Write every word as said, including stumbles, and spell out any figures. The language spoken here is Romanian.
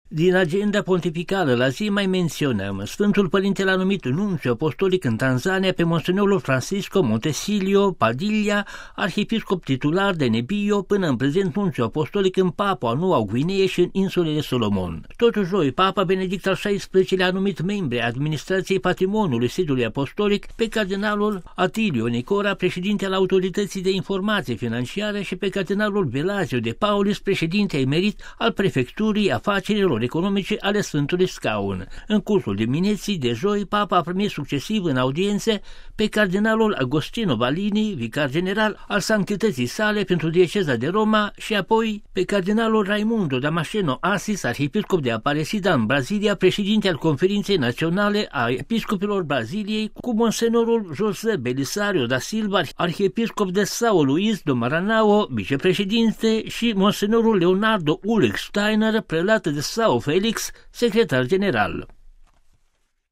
Din agenda pontificală la zi mai menționăm: Sfântul Părinte l-a numit nunțiu apostolic în Tanzania pe monsenorul Francisco Montesilio Padilla, arhiepiscop titular de Nebio, până în prezent nunțiu apostolic în Papua Noua Guinee și în insulele Solomon. Totuși, joi, Papa Benedict al șaisprezecelea-lea a numit membri ai administrației patrimoniului sediului apostolic pe cardinalul Atilio Nicora, președinte al Autorității de Informație Financiară, și pe cardinalul Velasio de Paulis, președinte emerit al Prefecturii Afacerilor Economice ale Sfântului Scaun. În cursul dimineții de joi, Papa a primit succesiv în audiențe pe cardinalul Agostino Valini, vicar general al Sanctității sale pentru dieceza de Roma, și apoi pe cardinalul Raimundo Damasceno Assis, arhiepiscop de Aparecida în Brazilia, președinte al Conferinței Naționale a Episcopilor Braziliei, cu monsenorul José Belisario da Silva, arhiepiscop de São Luís do Maranhão, vicepreședinte, și monsenorul Leonardo Ulrich Steiner, prelat de São Felix, secretar general.